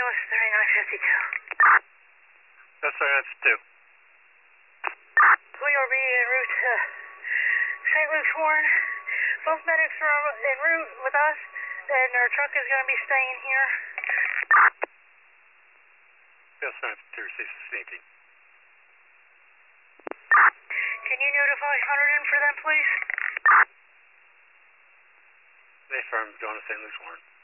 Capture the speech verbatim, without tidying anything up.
Louis thirty-nine fifty-two. Yes, sir, that's two. We are being en route to Saint Luke's Warren. Both medics are en route with us, and our truck is going to be staying here. Yes, sir, that's two, sixteen. Can you notify Hunterdon for them, please? They affirmed going to Saint Luke's Warren.